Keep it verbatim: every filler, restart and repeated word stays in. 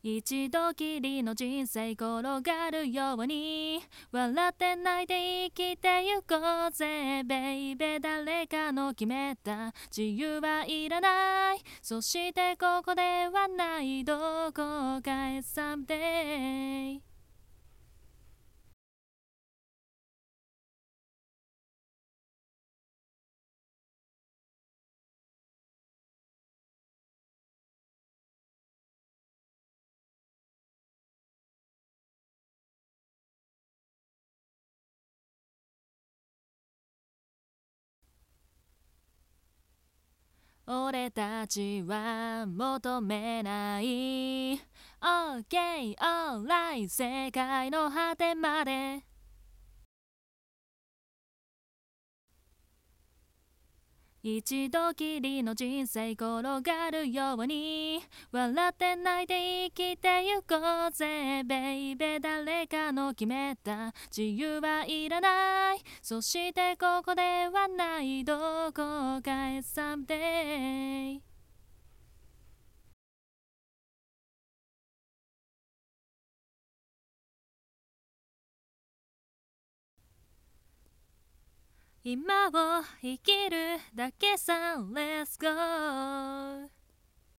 一度きりの人生転がるように笑って泣いて生きてゆこうぜベイベー。誰かの決めた自由はいらない、そしてここではないどこかへ someday。 俺たちは求めない OK alright 世界の果てまで。一度きりの人生転がるように笑って泣いて生きてゆこうぜベイベー。誰かの決めた自由はいらない、そしてここではないどこかへ someday。 今を生きるだけさ Let's go。